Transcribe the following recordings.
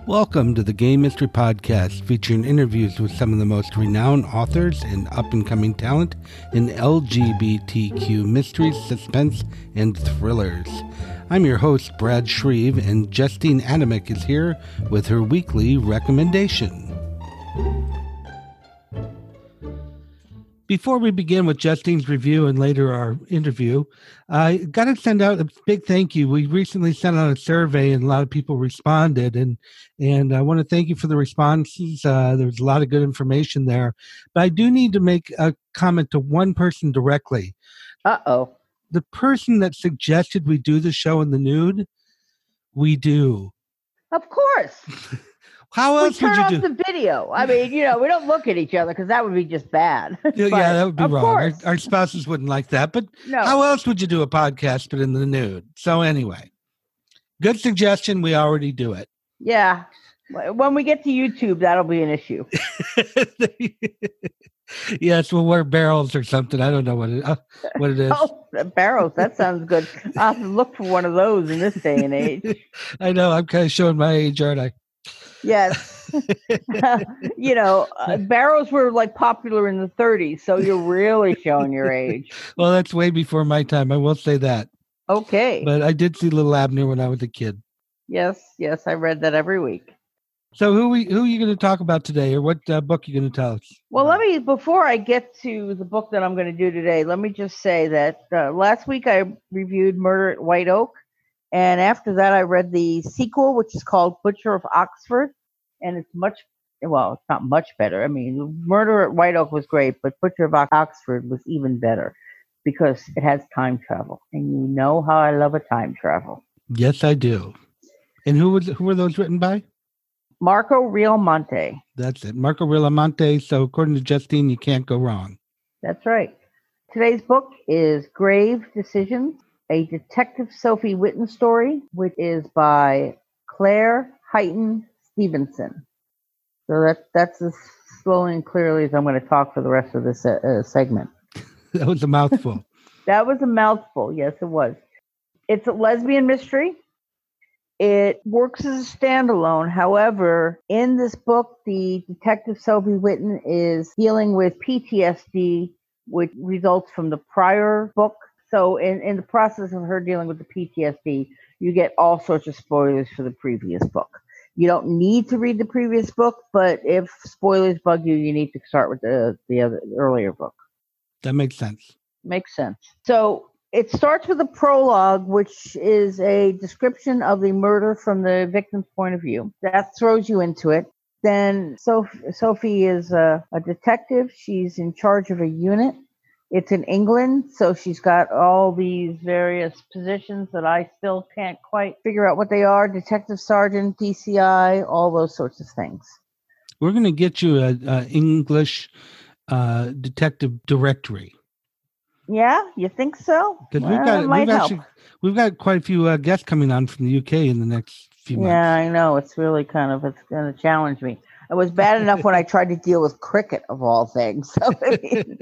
Welcome to the Gay Mystery Podcast, featuring interviews with some of the most renowned authors and up-and-coming talent in LGBTQ mysteries, suspense, and thrillers. I'm your host, Brad Shreve, and Justine Adamek is here with her weekly recommendation. Before we begin with Justine's review and later our interview, I got to send out a big thank you. We recently sent out a survey and a lot of people responded, and I want to thank you for the responses. There's a lot of good information there, but I do need to make a comment to one person directly. Uh-oh. The person that suggested we do the show in the nude, we do. Of course. How else would you do? We turn off the video. I mean, we don't look at each other because that would be just bad. Yeah, that would be wrong. Course. Our spouses wouldn't like that. But no. How else would you do a podcast but in the nude? So anyway, good suggestion. We already do it. Yeah. When we get to YouTube, that'll be an issue. Yes, we'll wear barrels or something. I don't know what it is. Oh, barrels. That sounds good. I'll have to look for one of those in this day and age. I know. I'm kind of showing my age, aren't I? Yes. Barrows were like popular in the 30s, so you're really showing your age. Well, that's way before my time. I will say that. Okay. But I did see Little Abner when I was a kid. Yes, I read that every week. So who are you going to talk about today, or what book are you going to tell us? Well, before I get to the book that I'm going to do today, let me just say that last week I reviewed Murder at White Oak. And after that, I read the sequel, which is called Butcher of Oxford. And it's it's not much better. I mean, Murder at White Oak was great, but Butcher of Oxford was even better because it has time travel. And you know how I love a time travel. Yes, I do. And who were those written by? Marco Rialmonte. That's it. Marco Rialmonte. So according to Justine, you can't go wrong. That's right. Today's book is Grave Decisions, a Detective Sophie Whitten story, which is by Claire Heighton Stevenson. So that's as slowly and clearly as I'm going to talk for the rest of this segment. That was a mouthful. That was a mouthful. Yes, it was. It's a lesbian mystery. It works as a standalone. However, in this book, the Detective Sophie Whitten is dealing with PTSD, which results from the prior book. So in the process of her dealing with the PTSD, you get all sorts of spoilers for the previous book. You don't need to read the previous book, but if spoilers bug you, you need to start with the earlier book. That makes sense. Makes sense. So it starts with a prologue, which is a description of the murder from the victim's point of view. That throws you into it. Then Sophie is a detective. She's in charge of a unit. It's in England, so she's got all these various positions that I still can't quite figure out what they are. Detective Sergeant, DCI, all those sorts of things. We're going to get you an English detective directory. Yeah, you think so? Because we've got quite a few guests coming on from the UK in the next few months. Yeah, I know. It's really it's going to challenge me. It was bad enough when I tried to deal with cricket, of all things. So, I mean,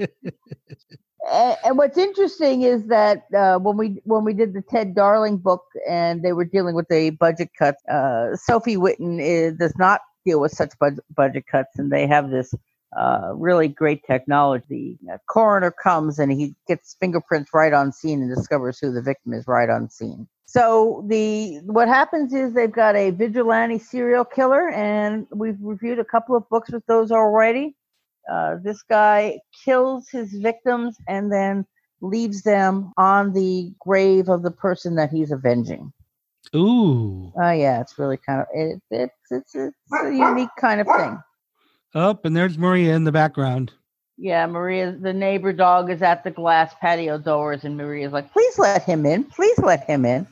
and what's interesting is that when we did the Ted Darling book and they were dealing with the budget cuts, Sophie Whitten does not deal with such budget cuts, and they have this really great technology. The coroner comes and he gets fingerprints right on scene and discovers who the victim is right on scene. So what happens is they've got a vigilante serial killer, and we've reviewed a couple of books with those already. This guy kills his victims and then leaves them on the grave of the person that he's avenging. Ooh. Oh yeah, it's really kind of it's a unique kind of thing. Oh, and there's Maria in the background. Yeah, Maria, the neighbor dog, is at the glass patio doors, and Maria's like, "Please let him in. Please let him in."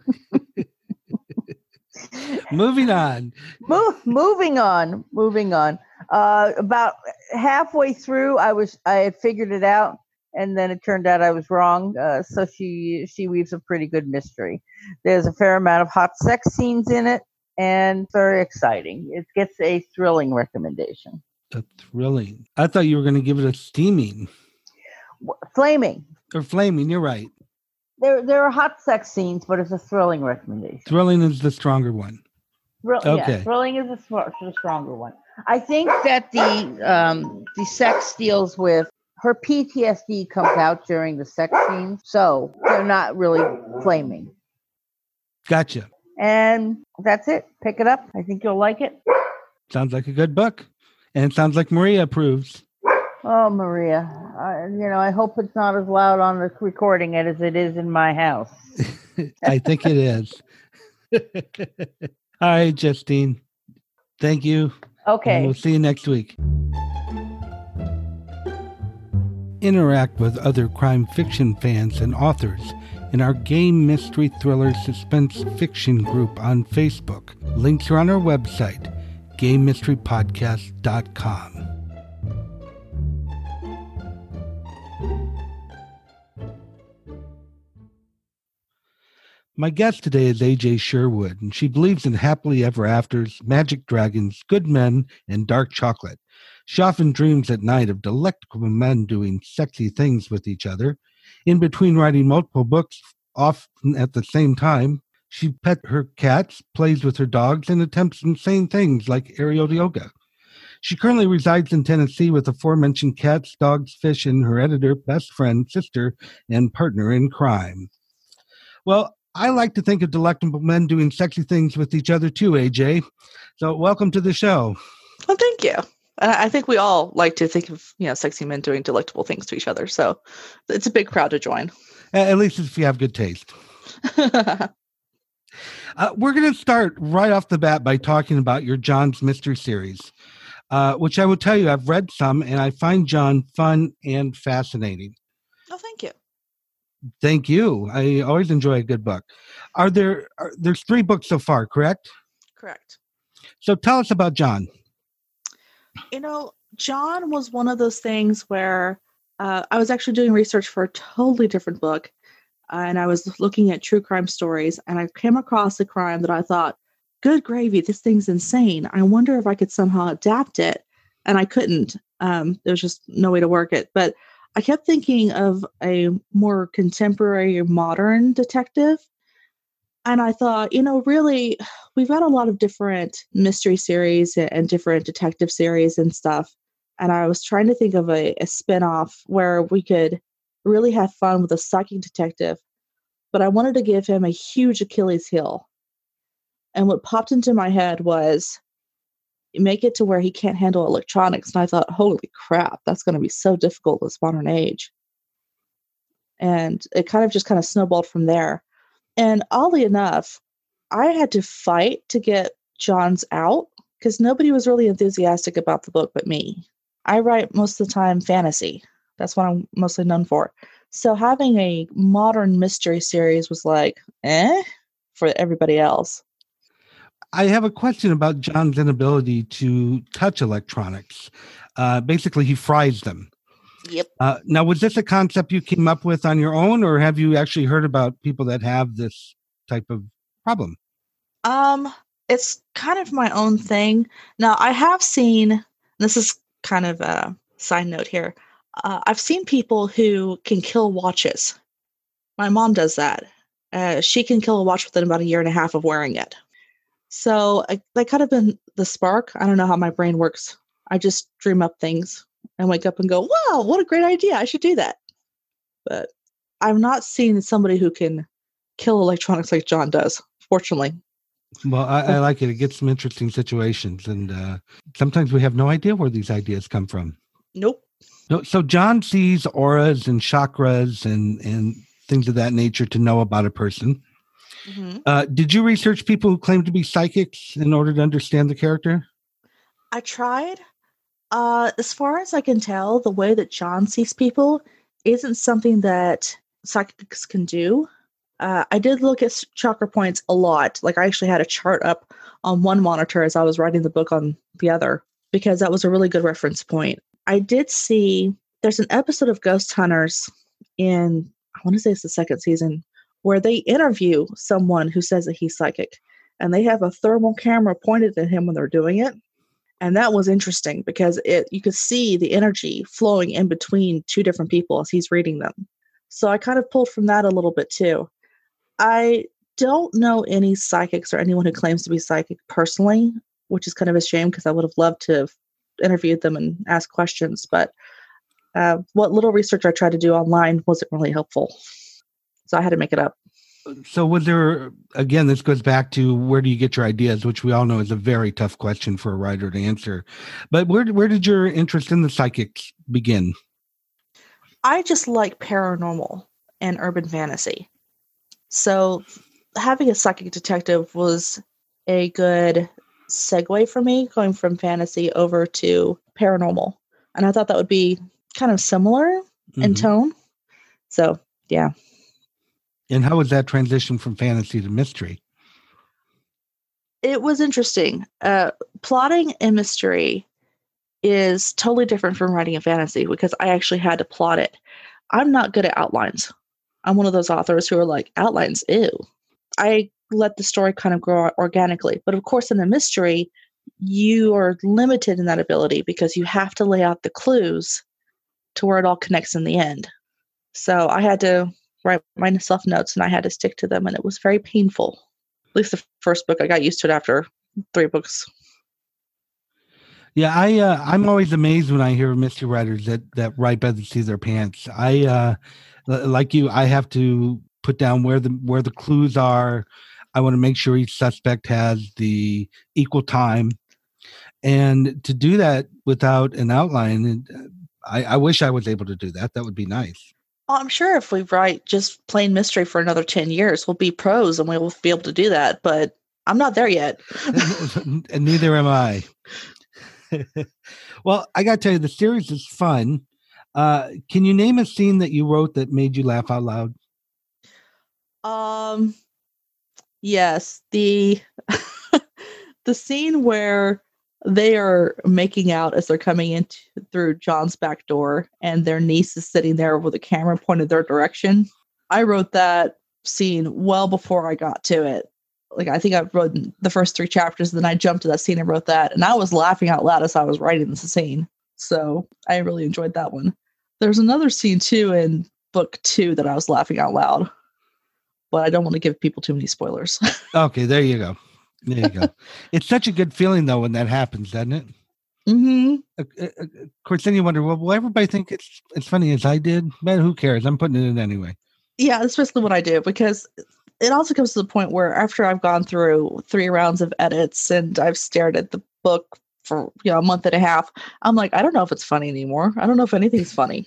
Moving on. Moving on. About halfway through, I had figured it out, and then it turned out I was wrong. So she weaves a pretty good mystery. There's a fair amount of hot sex scenes in it, and very exciting. It gets a thrilling recommendation. A thrilling. I thought you were going to give it a steaming. Flaming. Or flaming, you're right. There are hot sex scenes, but it's a thrilling recommendation. Thrilling is the stronger one. Yeah, Okay. thrilling is the stronger one. I think that the sex deals with her PTSD comes out during the sex scenes, so they're not really flaming. Gotcha. And that's it. Pick it up. I think you'll like it. Sounds like a good book. And it sounds like Maria approves. Oh, Maria, I hope it's not as loud on the recording it as it is in my house. I think it is. All right, Justine. Thank you. Okay. And we'll see you next week. Interact with other crime fiction fans and authors in our Game Mystery Thriller Suspense Fiction group on Facebook. Links are on our website, GameMysteryPodcast.com. My guest today is AJ Sherwood, and she believes in happily ever afters, magic dragons, good men, and dark chocolate. She often dreams at night of delectable men doing sexy things with each other. In between writing multiple books, often at the same time, she pets her cats, plays with her dogs, and attempts insane things like aerial yoga. She currently resides in Tennessee with aforementioned cats, dogs, fish, and her editor, best friend, sister, and partner in crime. Well, I like to think of delectable men doing sexy things with each other too, AJ. So welcome to the show. Well, thank you. I think we all like to think of, sexy men doing delectable things to each other. So it's a big crowd to join. At least if you have good taste. We're going to start right off the bat by talking about your John's Mystery Series, which I will tell you, I've read some, and I find John fun and fascinating. Oh, thank you. Thank you. I always enjoy a good book. There's 3 books so far, correct? Correct. So tell us about John. John was one of those things where I was actually doing research for a totally different book, and I was looking at true crime stories, and I came across a crime that I thought, good gravy, this thing's insane. I wonder if I could somehow adapt it, and I couldn't. There was just no way to work it, but I kept thinking of a more contemporary, modern detective. And I thought, really, we've got a lot of different mystery series and different detective series and stuff. And I was trying to think of a spinoff where we could really have fun with a psychic detective. But I wanted to give him a huge Achilles heel. And what popped into my head was, make it to where he can't handle electronics. And I thought, holy crap, that's going to be so difficult in this modern age. And it kind of snowballed from there. And oddly enough, I had to fight to get John's out because nobody was really enthusiastic about the book but me. I write most of the time fantasy. That's what I'm mostly known for. So having a modern mystery series was like, for everybody else. I have a question about John's inability to touch electronics. Basically, he fries them. Yep. Now, was this a concept you came up with on your own, or have you actually heard about people that have this type of problem? It's kind of my own thing. Now, I have seen, this is kind of a side note here, I've seen people who can kill watches. My mom does that. She can kill a watch within about 1.5 years of wearing it. So that kind of been the spark. I don't know how my brain works. I just dream up things and wake up and go, wow, what a great idea. I should do that. But I've not seen somebody who can kill electronics like John does, fortunately. Well, I like it. It gets some interesting situations. And sometimes we have no idea where these ideas come from. Nope. No, so John sees auras and chakras and things of that nature to know about a person. Mm-hmm. Did you research people who claim to be psychics in order to understand the character? I tried. As far as I can tell, the way that John sees people isn't something that psychics can do. I did look at chakra points a lot. Like I actually had a chart up on one monitor as I was writing the book on the other, because that was a really good reference point. I did see there's an episode of Ghost Hunters in, I want to say it's the 2nd season, where they interview someone who says that he's psychic, and they have a thermal camera pointed at him when they're doing it. And that was interesting because you could see the energy flowing in between 2 different people as he's reading them. So I kind of pulled from that a little bit too. I don't know any psychics or anyone who claims to be psychic personally, which is kind of a shame because I would have loved to have interviewed them and asked questions. But what little research I tried to do online wasn't really helpful. So I had to make it up. So was there, again, this goes back to where do you get your ideas, which we all know is a very tough question for a writer to answer. But where did your interest in the psychics begin? I just like paranormal and urban fantasy. So having a psychic detective was a good segue for me, going from fantasy over to paranormal. And I thought that would be kind of similar in tone. So, yeah. And how was that transition from fantasy to mystery? It was interesting. Plotting a mystery is totally different from writing a fantasy because I actually had to plot it. I'm not good at outlines. I'm one of those authors who are like, outlines, ew. I let the story kind of grow organically. But of course, in a mystery, you are limited in that ability because you have to lay out the clues to where it all connects in the end. So I had to write myself notes and I had to stick to them, and it was very painful. At least the first book. I got used to it after 3 books. Yeah, I'm always amazed when I hear mystery writers that write by the seat of their pants. I like you, I have to put down where the clues are. I want to make sure each suspect has the equal time, and to do that without an outline, I wish I was able to do that. That would be nice. Well, I'm sure if we write just plain mystery for another 10 years, we'll be pros and we'll be able to do that. But I'm not there yet. And neither am I. Well, I got to tell you, the series is fun. Can you name a scene that you wrote that made you laugh out loud? Yes, the the scene where they are making out as they're coming in through John's back door, and their niece is sitting there with a camera pointed their direction. I wrote that scene well before I got to it. Like, I think I wrote the first 3 chapters, and then I jumped to that scene and wrote that. And I was laughing out loud as I was writing the scene. So I really enjoyed that one. There's another scene, too, in book 2 that I was laughing out loud. But I don't want to give people too many spoilers. Okay, there you go. There you go. It's such a good feeling, though, when that happens, doesn't it? Mm-hmm. Of course, then you wonder, well, will everybody think it's funny as I did? Man, who cares? I'm putting it in anyway. Yeah, that's basically what I do, because it also comes to the point where after I've gone through 3 rounds of edits and I've stared at the book for a month and a half, I'm like, I don't know if it's funny anymore. I don't know if anything's funny.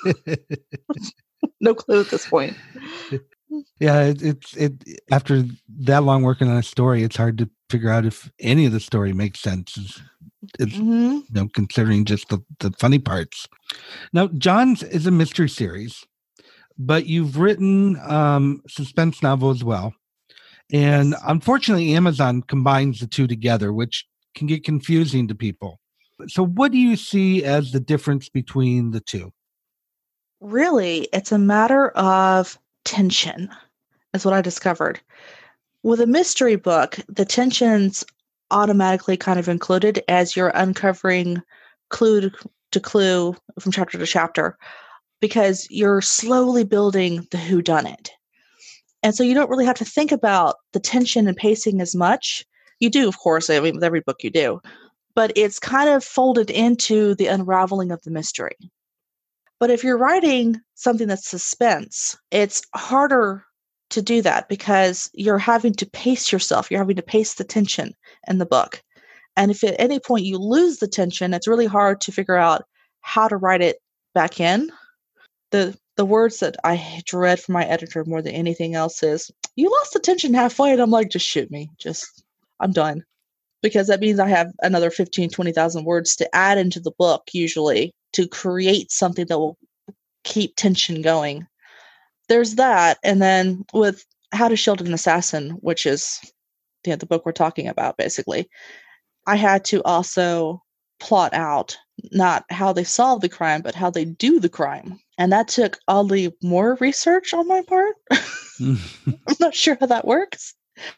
No clue at this point. Yeah, it after that long working on a story, it's hard to figure out if any of the story makes sense. It's considering just the funny parts. Now, John's is a mystery series, but you've written suspense novel as well. And unfortunately, Amazon combines the two together, which can get confusing to people. So what do you see as the difference between the two? Really, it's a matter of tension, is what I discovered. With a mystery book, the tension's automatically kind of included as you're uncovering clue to clue from chapter to chapter, because you're slowly building the whodunit. And so you don't really have to think about the tension and pacing as much. You do, of course, I mean, with every book you do, but it's kind of folded into the unraveling of the mystery. But if you're writing something that's suspense, it's harder to do that because you're having to pace yourself. You're having to pace the tension in the book. And if at any point you lose the tension, it's really hard to figure out how to write it back in. The words that I dread from my editor more than anything else is, you lost the tension halfway. And I'm like, just shoot me. I'm done. Because that means I have another 15, 20,000 words to add into the book usually to create something that will keep tension going. There's that. And then with How to Shield an Assassin, which is the book we're talking about, basically, I had to also plot out not how they solve the crime, but how they do the crime. And that took oddly more research on my part. I'm not sure how that works.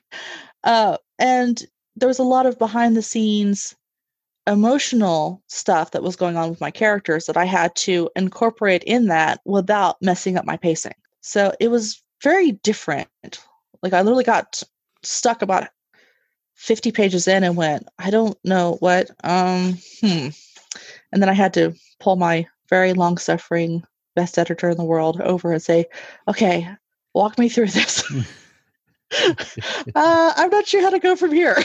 And there was a lot of behind the scenes emotional stuff that was going on with my characters that I had to incorporate in that without messing up my pacing. So it was very different Like, I literally got stuck about 50 pages in and went, I don't know what, And then I had to pull my very long-suffering best editor in the world over and say, okay, walk me through this. I'm not sure how to go from here.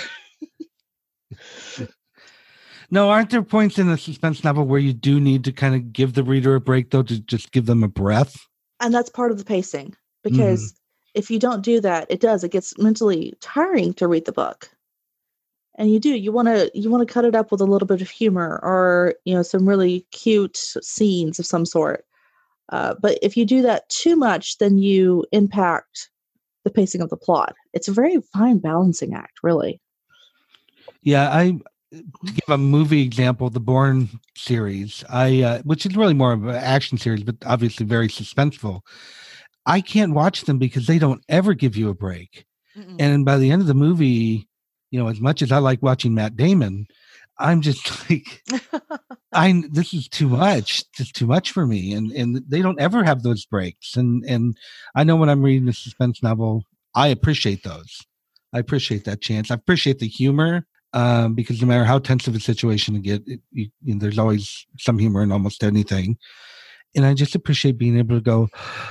No, aren't there points in a suspense novel where you do need to kind of give the reader a break, though, to just give them a breath? And that's part of the pacing, because if you don't do that, it gets mentally tiring to read the book. And you want to cut it up with a little bit of humor, or, some really cute scenes of some sort. But if you do that too much, then you impact the pacing of the plot. It's a very fine balancing act, really. Yeah, to give a movie example, the Bourne series, which is really more of an action series, but obviously very suspenseful. I can't watch them because they don't ever give you a break. Mm-mm. And by the end of the movie, as much as I like watching Matt Damon, I'm just like, this is too much. Just too much for me. And they don't ever have those breaks. And I know when I'm reading a suspense novel, I appreciate those. I appreciate that chance. I appreciate the humor. Because no matter how tense of a situation you get, there's always some humor in almost anything. And I just appreciate being able to go,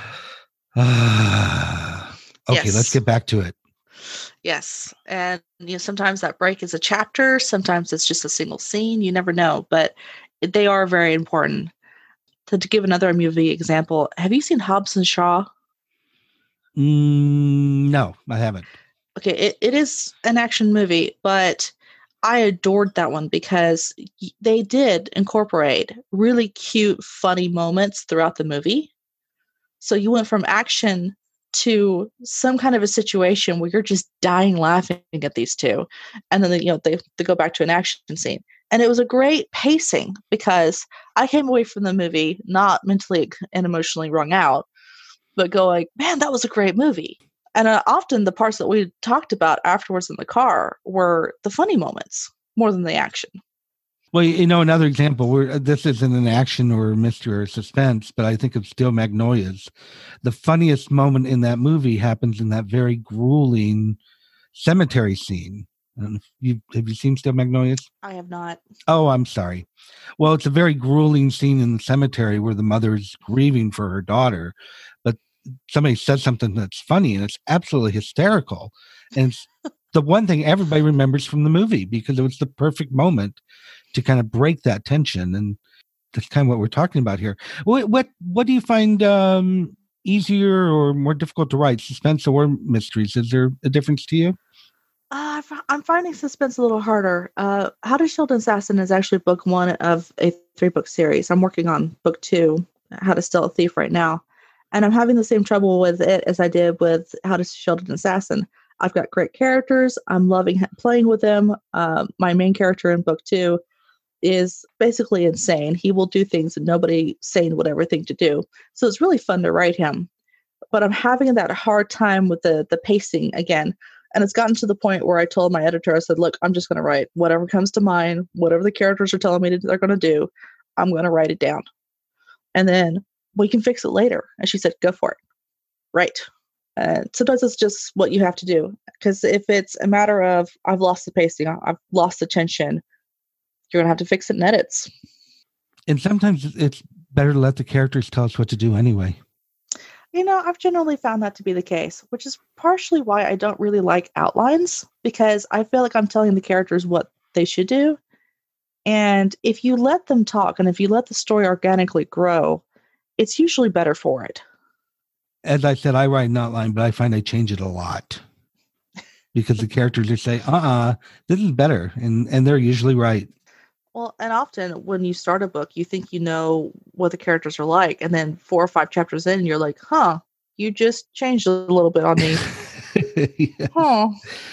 okay, yes, let's get back to it. Yes. And sometimes that break is a chapter. Sometimes it's just a single scene. You never know, but they are very important. To give another movie example, have you seen Hobbs and Shaw? No, I haven't. Okay, it is an action movie, but I adored that one because they did incorporate really cute, funny moments throughout the movie. So you went from action to some kind of a situation where you're just dying laughing at these two. And then, they go back to an action scene. And it was a great pacing because I came away from the movie not mentally and emotionally wrung out, but going, man, that was a great movie. And often the parts that we talked about afterwards in the car were the funny moments more than the action. Well, another example where this isn't an action or a mystery or suspense, but I think of Steel Magnolias. The funniest moment in that movie happens in that very grueling cemetery scene. Have you seen Steel Magnolias? I have not. Oh, I'm sorry. Well, it's a very grueling scene in the cemetery where the mother is grieving for her daughter, but somebody says something that's funny and it's absolutely hysterical. And it's the one thing everybody remembers from the movie because it was the perfect moment to kind of break that tension. And that's kind of what we're talking about here. What do you find easier or more difficult to write, suspense or mysteries? Is there a difference to you? I'm finding suspense a little harder. How to Shield an Assassin is actually book 1 of a 3-book series. I'm working on book 2, How to Steal a Thief, right now. And I'm having the same trouble with it as I did with How to Shield an Assassin. I've got great characters. I'm loving playing with them. My main character in book 2 is basically insane. He will do things that nobody sane would ever think to do. So it's really fun to write him. But I'm having that hard time with the pacing again. And it's gotten to the point where I told my editor, I said, look, I'm just going to write whatever comes to mind, whatever the characters are telling me they're going to do, I'm going to write it down. And then we can fix it later. And she said, go for it. Right. Sometimes it's just what you have to do. Because if it's a matter of, I've lost the pacing, I've lost the tension, you're going to have to fix it in edits. And sometimes it's better to let the characters tell us what to do anyway. I've generally found that to be the case, which is partially why I don't really like outlines, because I feel like I'm telling the characters what they should do. And if you let them talk and if you let the story organically grow, it's usually better for it. As I said, I write an outline, but I find I change it a lot because the characters just say, this is better. And they're usually right. Well, and often when you start a book, you think you know what the characters are like. And then 4 or 5 chapters in, you're like, you just changed a little bit on me. Yes. Huh.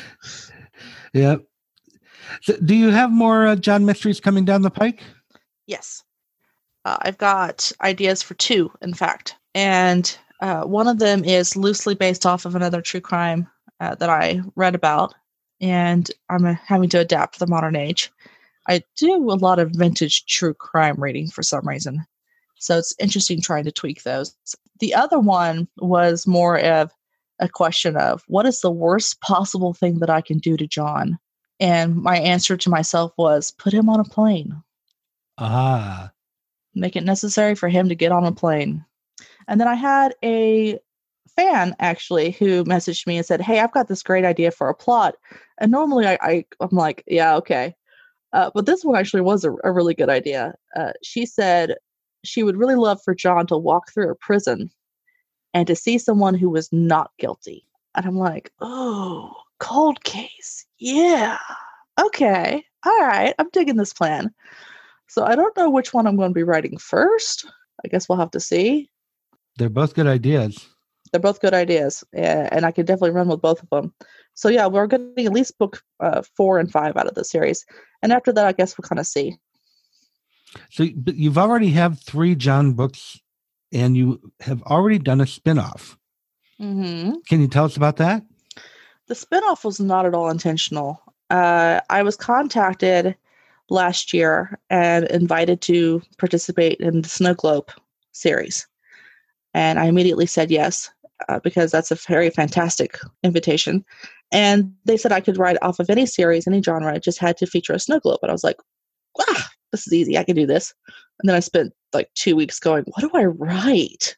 Yeah. So do you have more John mysteries coming down the pike? Yes. I've got ideas for 2, in fact. And one of them is loosely based off of another true crime that I read about. And I'm having to adapt to the modern age. I do a lot of vintage true crime reading for some reason. So it's interesting trying to tweak those. The other one was more of a question of what is the worst possible thing that I can do to John? And my answer to myself was put him on a plane. Ah. Make it necessary for him to get on a plane. And then I had a fan actually who messaged me and said, "Hey, I've got this great idea for a plot." And normally I'm like, yeah, okay. But this one actually was a really good idea. She said she would really love for John to walk through a prison and to see someone who was not guilty. And I'm like, oh, cold case. Yeah. Okay. All right. I'm digging this plan. So I don't know which one I'm going to be writing first. I guess we'll have to see. They're both good ideas. They're both good ideas. And I could definitely run with both of them. So yeah, we're getting at least book 4 and 5 out of the series. And after that, I guess we'll kind of see. So but you've already have 3 John books, and you have already done a spinoff. Mm-hmm. Can you tell us about that? The spinoff was not at all intentional. I was contacted last year and invited to participate in the Snow Globe series. And I immediately said yes, because that's a very fantastic invitation. And they said I could write off of any series, any genre. It just had to feature a Snow Globe. And I was like, wow, this is easy. I can do this. And then I spent like 2 weeks going, what do I write?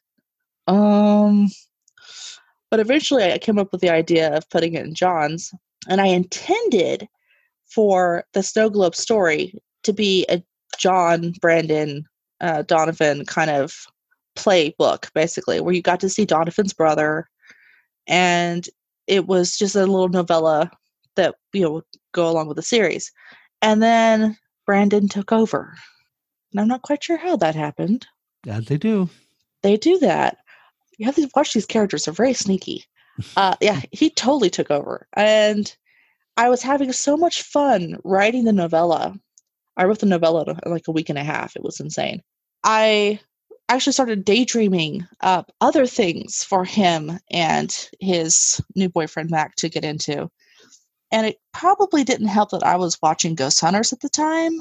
But eventually I came up with the idea of putting it in John's. And I intended for the Snow Globe story to be a John, Brandon, Donovan kind of playbook, basically, where you got to see Donovan's brother. And it was just a little novella that, would go along with the series. And then Brandon took over. And I'm not quite sure how that happened. As they do. They do that. You have to watch these characters. They're very sneaky. Yeah, he totally took over. And I was having so much fun writing the novella. I wrote the novella in like a week and a half. It was insane. I actually started daydreaming up other things for him and his new boyfriend, Mac, to get into. And it probably didn't help that I was watching Ghost Hunters at the time.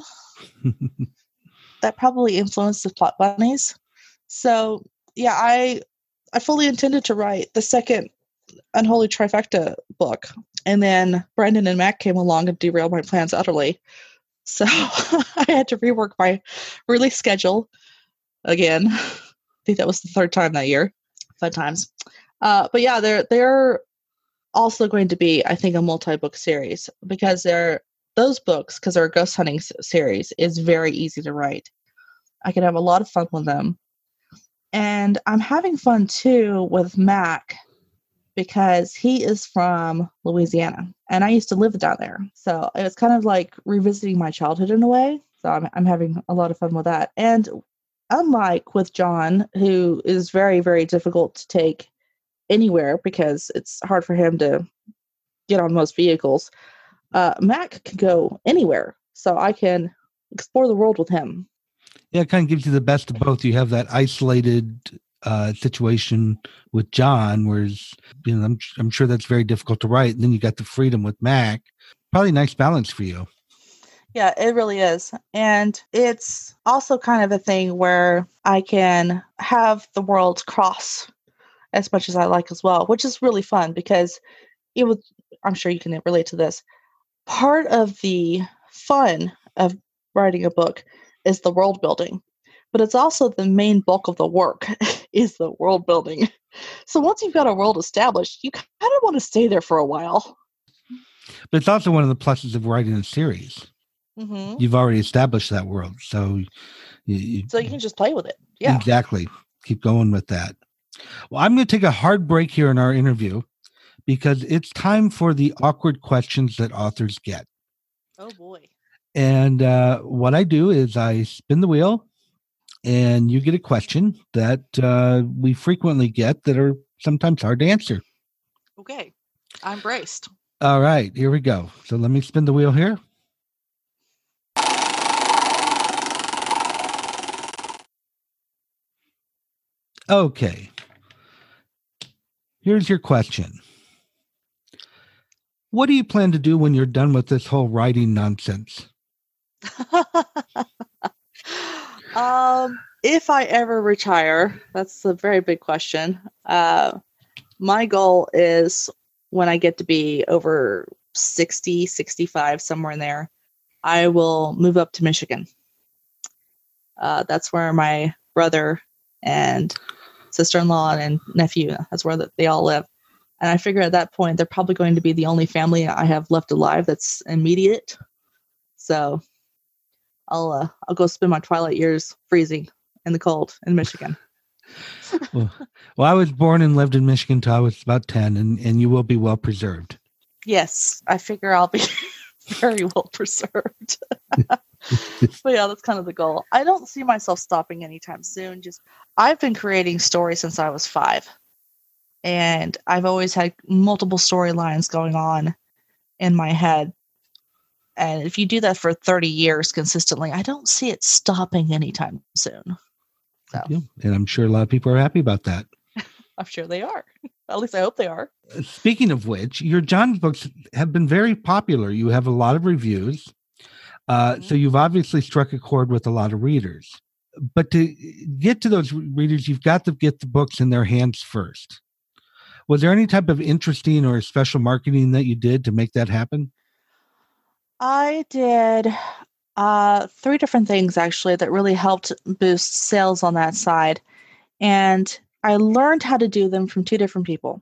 That probably influenced the plot bunnies. So, yeah, I fully intended to write the second Unholy Trifecta book. And then Brendan and Mac came along and derailed my plans utterly. So I had to rework my release schedule again. I think that was the 3rd time that year. 5 times. But yeah, they're also going to be, I think, a multi-book series, because those books, because they're a ghost hunting series, is very easy to write. I can have a lot of fun with them. And I'm having fun too with Mac, because he is from Louisiana and I used to live down there. So it was kind of like revisiting my childhood in a way. So I'm having a lot of fun with that. And unlike with John, who is very, very difficult to take anywhere because it's hard for him to get on most vehicles, Mac can go anywhere. So I can explore the world with him. Yeah, it kind of gives you the best of both. You have that isolated situation with John, whereas I'm sure that's very difficult to write. And then you got the freedom with Mac. Probably a nice balance for you. Yeah, it really is. And it's also kind of a thing where I can have the worlds cross as much as I like as well, which is really fun because I'm sure you can relate to this. Part of the fun of writing a book is the world building, but it's also the main bulk of the work is the world building. So once you've got a world established, you kind of want to stay there for a while. But it's also one of the pluses of writing a series. Mm-hmm. You've already established that world. So you can just play with it. Yeah, exactly. Keep going with that. Well, I'm going to take a hard break here in our interview because it's time for the awkward questions that authors get. Oh, boy. And what I do is I spin the wheel and you get a question that we frequently get that are sometimes hard to answer. Okay. I'm braced. All right, here we go. So let me spin the wheel here. Okay. Here's your question. What do you plan to do when you're done with this whole writing nonsense? If I ever retire, that's a very big question. I My goal is when I get to be over 60, 65, somewhere in there, I will move up to Michigan. That's where my brother and sister-in-law and nephew, that's where they all live. And I figure at that point, they're probably going to be the only family I have left alive that's immediate. So I'll go spend my twilight years freezing in the cold in Michigan. well, I was born and lived in Michigan till I was about 10, and you will be well preserved. Yes, I figure I'll be very well preserved. But yeah, that's kind of the goal. I don't see myself stopping anytime soon. I've been creating stories since I was 5. And I've always had multiple storylines going on in my head. And if you do that for 30 years consistently, I don't see it stopping anytime soon. So. Yeah, and I'm sure a lot of people are happy about that. I'm sure they are. At least I hope they are. Speaking of which, your John's books have been very popular. You have a lot of reviews. So you've obviously struck a chord with a lot of readers. But to get to those readers, you've got to get the books in their hands first. Was there any type of interesting or special marketing that you did to make that happen? I did 3 different things, actually, that really helped boost sales on that side. And I learned how to do them from 2 different people.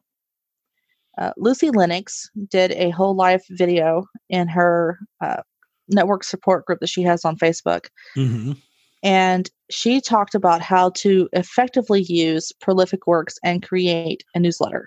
Lucy Lennox did a whole live video in her network support group that she has on Facebook. Mm-hmm. And she talked about how to effectively use Prolific Works and create a newsletter.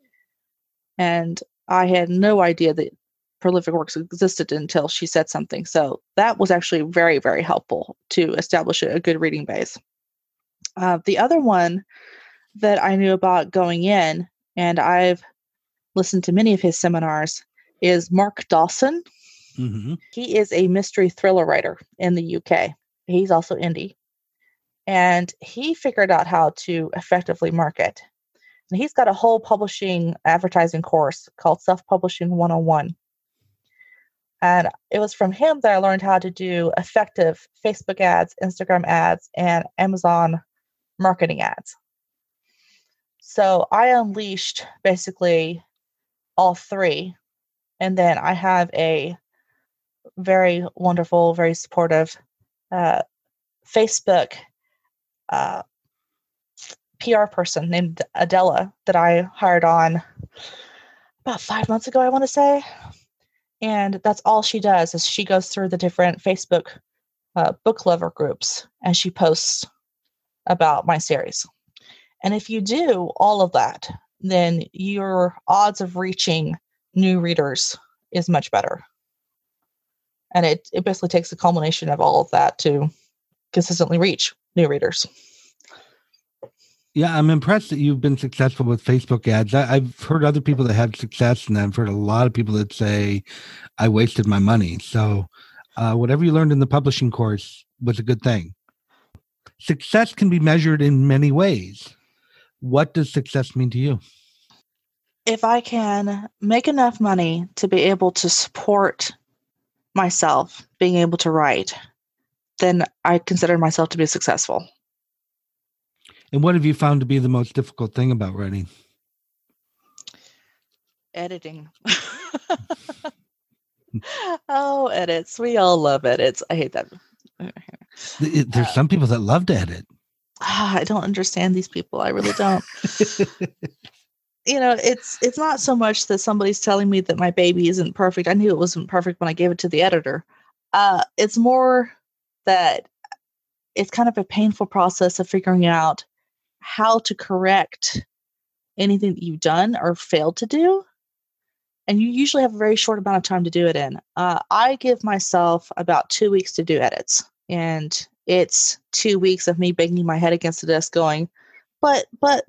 And I had no idea that Prolific Works existed until she said something. So that was actually very, very helpful to establish a good reading base. The other one that I knew about going in, and I've listened to many of his seminars, is Mark Dawson. Mm-hmm. He is a mystery thriller writer in the UK. He's also indie. And he figured out how to effectively market. And he's got a whole publishing advertising course called Self-Publishing 101. And it was from him that I learned how to do effective Facebook ads, Instagram ads, and Amazon marketing ads. So I unleashed basically all 3. And then I have a very wonderful, very supportive Facebook PR person named Adela that I hired on about 5 months ago, I want to say. And that's all she does is she goes through the different Facebook book lover groups and she posts about my series. And if you do all of that, then your odds of reaching new readers is much better. And it basically takes a culmination of all of that to consistently reach new readers. Yeah, I'm impressed that you've been successful with Facebook ads. I've heard other people that have success, and I've heard a lot of people that say, I wasted my money. So whatever you learned in the publishing course was a good thing. Success can be measured in many ways. What does success mean to you? If I can make enough money to be able to support myself being able to write, then I consider myself to be successful. And what have you found to be the most difficult thing about writing? Editing. Oh, edits. We all love edits. I hate that. There's some people that love to edit. I don't understand these people. I really don't. It's not so much that somebody's telling me that my baby isn't perfect. I knew it wasn't perfect when I gave it to the editor. It's more that it's kind of a painful process of figuring out how to correct anything that you've done or failed to do. And you usually have a very short amount of time to do it in. I give myself about 2 weeks to do edits. And it's 2 weeks of me banging my head against the desk going, but.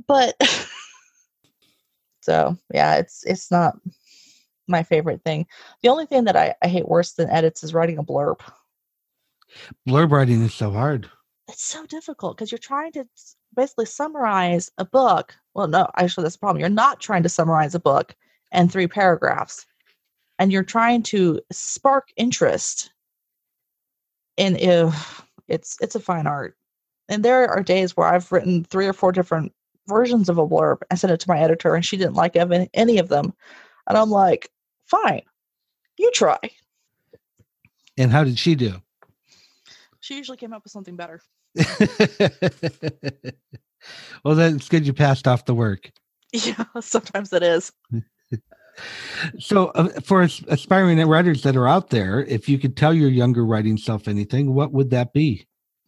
So, yeah, it's not my favorite thing. The only thing that I hate worse than edits is writing a blurb. Blurb writing is so hard. It's so difficult because you're trying to basically summarize a book. Well, no, actually, that's the problem. You're not trying to summarize a book in 3 paragraphs. And you're trying to spark interest. And it's a fine art. And there are days where I've written 3 or 4 different versions of a blurb and sent it to my editor, and she didn't like any of them. And I'm like, fine, you try. And how did she do? She usually came up with something better. Well, that's good you passed off the work. Yeah, sometimes it is. So for aspiring writers that are out there, if you could tell your younger writing self anything, what would that be?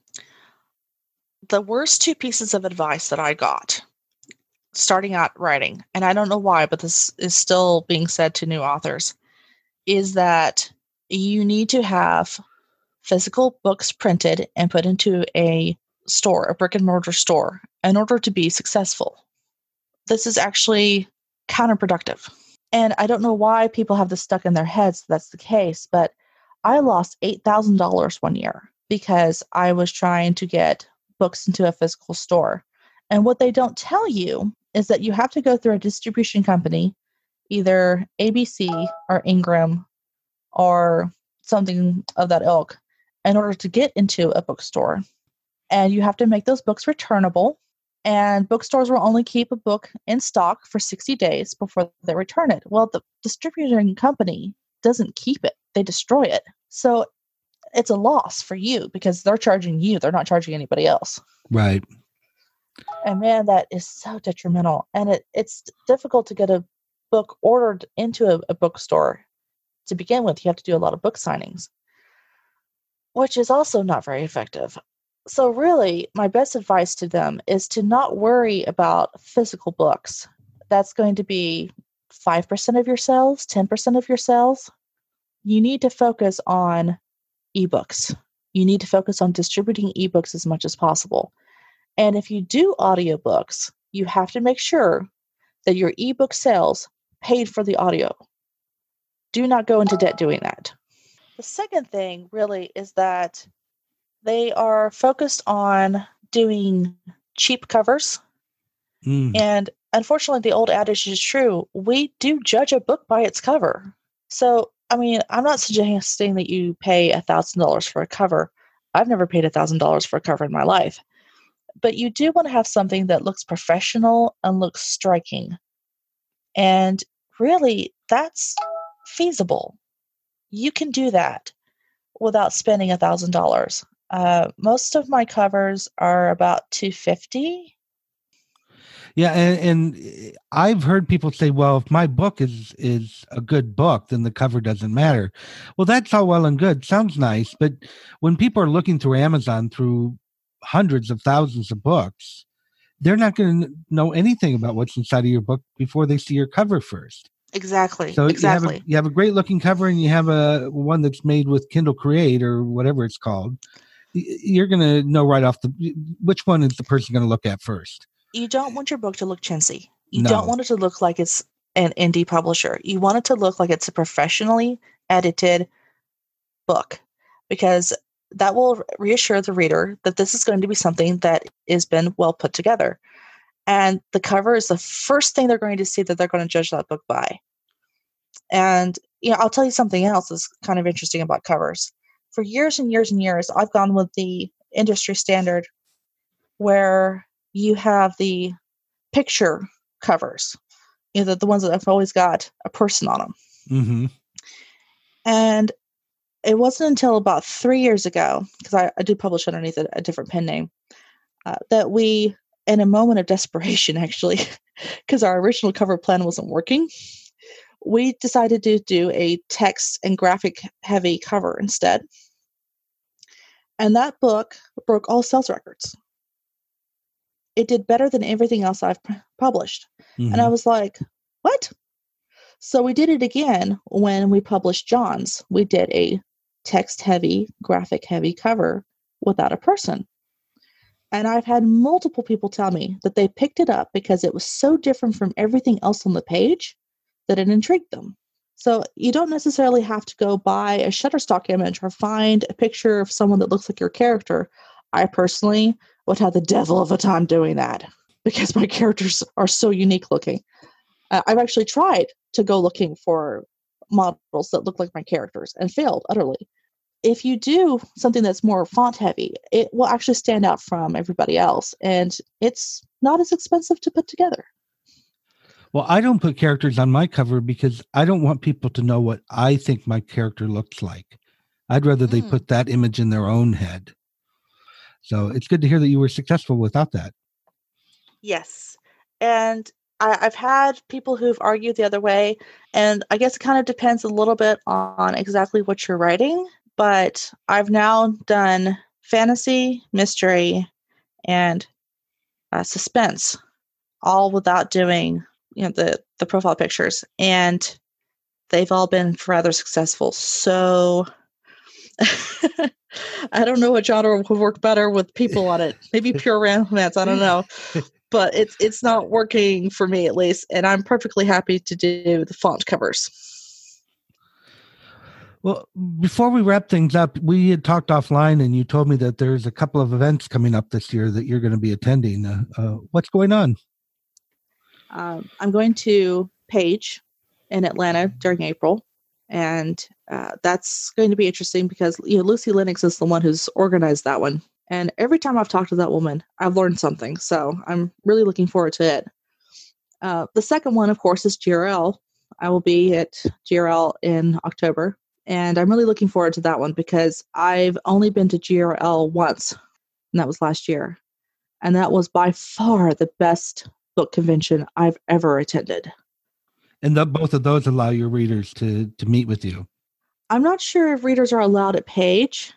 The worst two pieces of advice that I got starting out writing, and I don't know why, but this is still being said to new authors, is that you need to have physical books printed and put into a store, a brick and mortar store, in order to be successful. This is actually counterproductive. And I don't know why people have this stuck in their heads that's the case, but I lost $8,000 one year because I was trying to get books into a physical store. And what they don't tell you is that you have to go through a distribution company, either ABC or Ingram or something of that ilk, in order to get into a bookstore. And you have to make those books returnable. And bookstores will only keep a book in stock for 60 days before they return it. Well, the distributing company doesn't keep it. They destroy it. So it's a loss for you because they're charging you. They're not charging anybody else. Right. And man, that is so detrimental. And it's difficult to get a book ordered into a bookstore to begin with. You have to do a lot of book signings, which is also not very effective. So really, my best advice to them is to not worry about physical books. That's going to be 5% of your sales, 10% of your sales. You need to focus on ebooks. You need to focus on distributing ebooks as much as possible. And if you do audiobooks, you have to make sure that your ebook sales paid for the audio. Do not go into debt doing that. The second thing really is that they are focused on doing cheap covers. And unfortunately, the old adage is true. We do judge a book by its cover. So, I mean, I'm not suggesting that you pay $1,000 for a cover. I've never paid $1,000 for a cover in my life. But you do want to have something that looks professional and looks striking. And really, that's feasible. You can do that without spending $1,000. Most of my covers are about $250. Yeah, and I've heard people say, "Well, if my book is a good book, then the cover doesn't matter." Well, that's all well and good. Sounds nice, but when people are looking through Amazon through hundreds of thousands of books, they're not going to know anything about what's inside of your book before they see your cover first. Exactly. So exactly. you have a great looking cover, and you have a one that's made with Kindle Create or whatever it's called. You're going to know right off which one is the person going to look at first. You don't want your book to look chintzy. You don't want it to look like it's an indie publisher. You want it to look like it's a professionally edited book, because that will reassure the reader that this is going to be something that has been well put together. And the cover is the first thing they're going to see that they're going to judge that book by. And, I'll tell you something else that's kind of interesting about covers. For years and years and years, I've gone with the industry standard where you have the picture covers, the ones that have always got a person on them. Mm-hmm. And it wasn't until about 3 years ago, because I do publish underneath a different pen name, that we, in a moment of desperation, actually, because our original cover plan wasn't working, we decided to do a text and graphic heavy cover instead. And that book broke all sales records. It did better than everything else I've published. Mm-hmm. And I was like, what? So we did it again when we published John's. We did a text heavy, graphic heavy cover without a person. And I've had multiple people tell me that they picked it up because it was so different from everything else on the page that it intrigued them. So you don't necessarily have to go buy a Shutterstock image or find a picture of someone that looks like your character. I personally would have the devil of a time doing that because my characters are so unique looking. I've actually tried to go looking for models that look like my characters and failed utterly. if you do something that's more font heavy, it will actually stand out from everybody else, and it's not as expensive to put together. Well, I don't put characters on my cover because I don't want people to know what I think my character looks like. I'd rather they put that image in their own head. So it's good to hear that you were successful without that. Yes. And I've had people who've argued the other way, and I guess it kind of depends a little bit on exactly what you're writing, but I've now done fantasy, mystery, and suspense, all without doing the profile pictures, and they've all been rather successful. So I don't know what genre would work better with people on it. Maybe pure romance, I don't know. But it's not working for me, at least, and I'm perfectly happy to do the font covers. Well, before we wrap things up, we had talked offline, and you told me that there's a couple of events coming up this year that you're going to be attending. What's going on? I'm going to Page in Atlanta during April, and that's going to be interesting because Lucy Lennox is the one who's organized that one. And every time I've talked to that woman, I've learned something. So I'm really looking forward to it. The second one, of course, is GRL. I will be at GRL in October. And I'm really looking forward to that one because I've only been to GRL once, and that was last year. And that was by far the best book convention I've ever attended. And both of those allow your readers to meet with you. I'm not sure if readers are allowed at Page.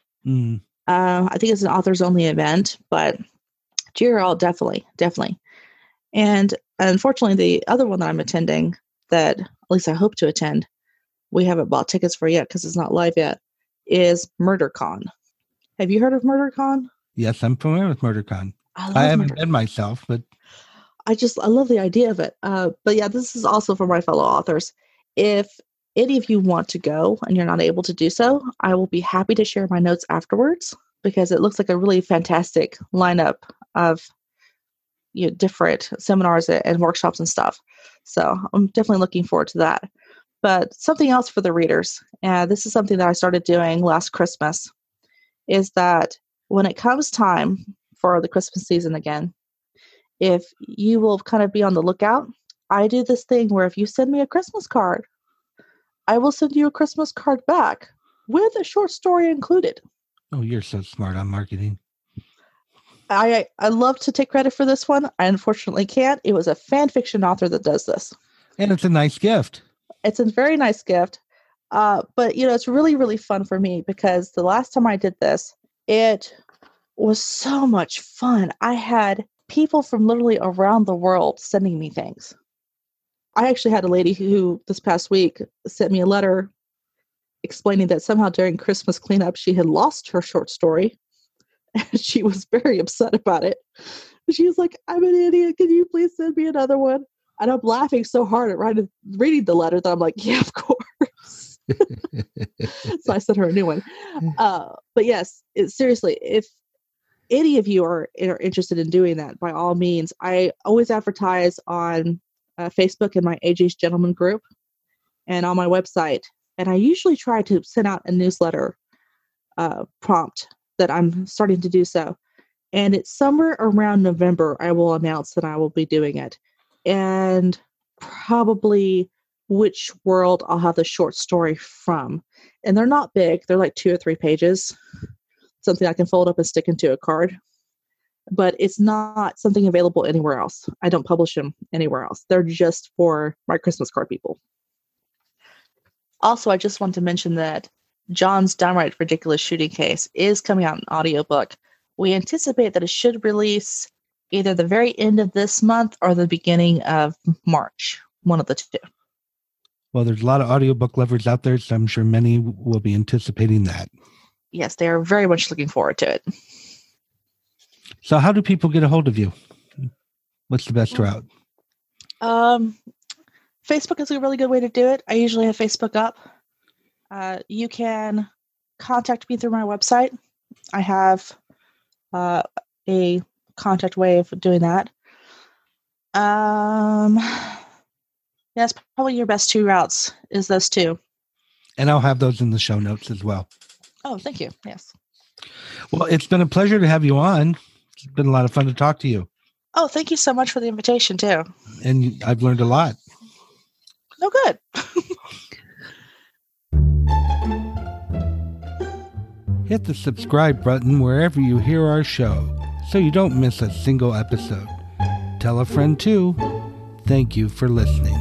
I think it's an authors only event, but GRL definitely. And unfortunately, the other one that I'm attending, that at least I hope to attend, we haven't bought tickets for yet because it's not live yet, is MurderCon. Have you heard of MurderCon? Yes, I'm familiar with MurderCon. I haven't been myself, but I love the idea of it. But yeah, this is also for my fellow authors. If any of you want to go and you're not able to do so, I will be happy to share my notes afterwards because it looks like a really fantastic lineup of different seminars and workshops and stuff. So I'm definitely looking forward to that. But something else for the readers, and this is something that I started doing last Christmas, is that when it comes time for the Christmas season again, if you will kind of be on the lookout, I do this thing where if you send me a Christmas card, I will send you a Christmas card back with a short story included. Oh, you're so smart on marketing. I love to take credit for this one. I unfortunately can't. It was a fan fiction author that does this. And it's a nice gift. It's a very nice gift. But, it's really, really fun for me because the last time I did this, it was so much fun. I had people from literally around the world sending me things. I actually had a lady who this past week sent me a letter explaining that somehow during Christmas cleanup, she had lost her short story. And she was very upset about it. She was like, I'm an idiot. Can you please send me another one? And I'm laughing so hard at reading the letter that I'm like, yeah, of course. So I sent her a new one. But yes, seriously, if any of you are interested in doing that, by all means, I always advertise on Facebook in my AJ's Gentleman group and on my website. And I usually try to send out a newsletter prompt that I'm starting to do so. And it's somewhere around November, I will announce that I will be doing it. And probably which world I'll have the short story from. And they're not big. They're like 2 or 3 pages. Something I can fold up and stick into a card. But it's not something available anywhere else. I don't publish them anywhere else. They're just for my Christmas card people. Also, I just want to mention that John's Downright Ridiculous Shooting Case is coming out in audiobook. We anticipate that it should release either the very end of this month or the beginning of March, one of the two. Well, there's a lot of audiobook lovers out there, so I'm sure many will be anticipating that. Yes, they are very much looking forward to it. So how do people get a hold of you? What's the best route? Facebook is a really good way to do it. I usually have Facebook up. You can contact me through my website. I have a contact way of doing that. That's probably your best 2 routes, is those 2. And I'll have those in the show notes as well. Oh, thank you. Yes. Well, it's been a pleasure to have you on. It's been a lot of fun to talk to you. Oh, thank you so much for the invitation, too. And I've learned a lot. Oh, good. Hit the subscribe button wherever you hear our show so you don't miss a single episode. Tell a friend too. Thank you for listening.